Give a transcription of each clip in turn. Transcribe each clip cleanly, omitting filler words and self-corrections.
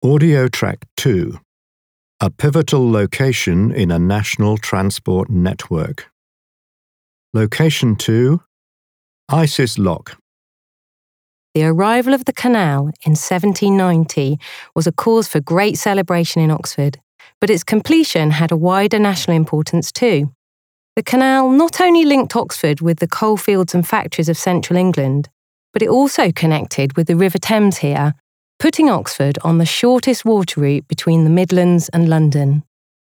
Audio Track 2. A pivotal location in a national transport network. Location 2. Isis Lock. The arrival of the canal in 1790 was a cause for great celebration in Oxford, but its completion had a wider national importance too. The canal not only linked Oxford with the coalfields and factories of central England, but it also connected with the River Thames here, putting Oxford on the shortest water route between the Midlands and London.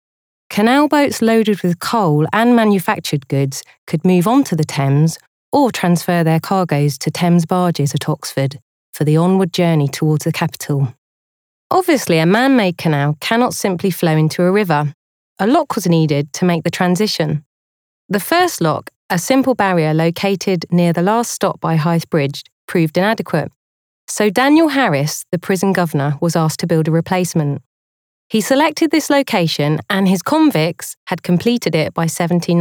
Canal boats loaded with coal and manufactured goods could move onto the Thames or transfer their cargoes to Thames barges at Oxford for the onward journey towards the capital. Obviously, a man-made canal cannot simply flow into a river. A lock was needed to make the transition. The first lock, a simple barrier located near the last stop by Hythe Bridge, proved inadequate. So Daniel Harris, the prison governor, was asked to build a replacement. He selected this location and his convicts had completed it by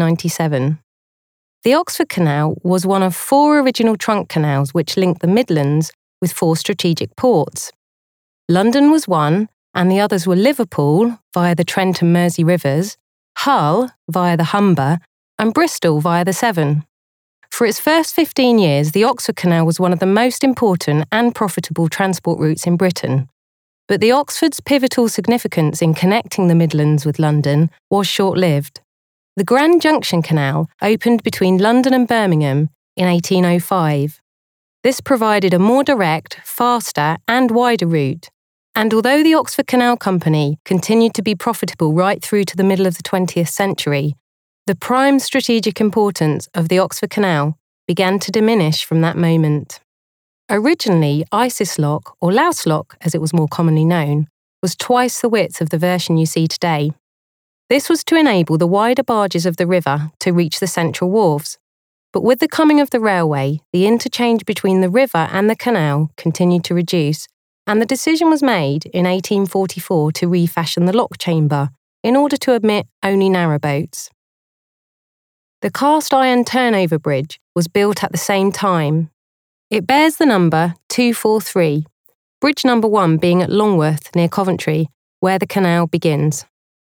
1797. The Oxford Canal was one of 4 original trunk canals which linked the Midlands with 4 strategic ports. London was one, and the others were Liverpool via the Trent and Mersey rivers, Hull via the Humber, and Bristol via the Severn. For its first 15 years, the Oxford Canal was one of the most important and profitable transport routes in Britain. But the Oxford's pivotal significance in connecting the Midlands with London was short-lived. The Grand Junction Canal opened between London and Birmingham in 1805. This provided a more direct, faster and wider route. And although the Oxford Canal Company continued to be profitable right through to the middle of the 20th century, the prime strategic importance of the Oxford Canal began to diminish from that moment. Originally, Isis Lock, or Louse Lock as it was more commonly known, was twice the width of the version you see today. This was to enable the wider barges of the river to reach the central wharves. But with the coming of the railway, the interchange between the river and the canal continued to reduce, and the decision was made in 1844 to refashion the lock chamber in order to admit only narrow boats. The cast iron turnover bridge was built at the same time. It bears the number 243, bridge number 1 being at Longworth near Coventry, where the canal begins.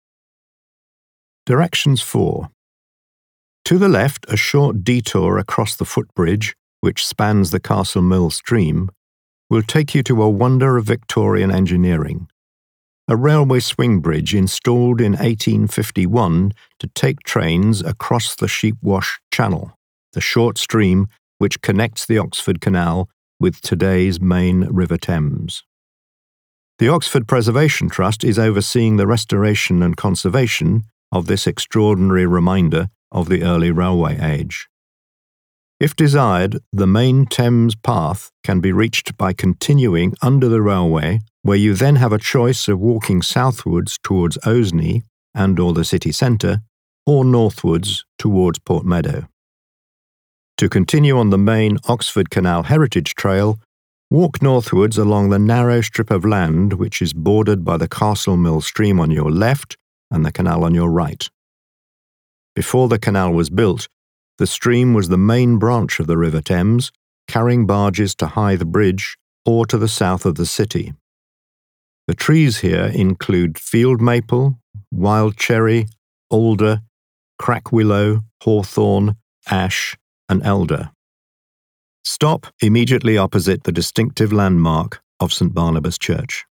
Directions 4. To the left, a short detour across the footbridge, which spans the Castle Mill stream, will take you to a wonder of Victorian engineering. A railway swing bridge installed in 1851 to take trains across the Sheepwash Channel, the short stream which connects the Oxford Canal with today's main River Thames. The Oxford Preservation Trust is overseeing the restoration and conservation of this extraordinary reminder of the early railway age. If desired, the main Thames path can be reached by continuing under the railway, where you then have a choice of walking southwards towards Osney and/or the city centre, or northwards towards Port Meadow. To continue on the main Oxford Canal Heritage Trail, walk northwards along the narrow strip of land which is bordered by the Castle Mill stream on your left and the canal on your right. Before the canal was built, the stream was the main branch of the River Thames, carrying barges to Hythe Bridge or to the south of the city. The trees here include field maple, wild cherry, alder, crack willow, hawthorn, ash, and elder. Stop immediately opposite the distinctive landmark of St Barnabas Church.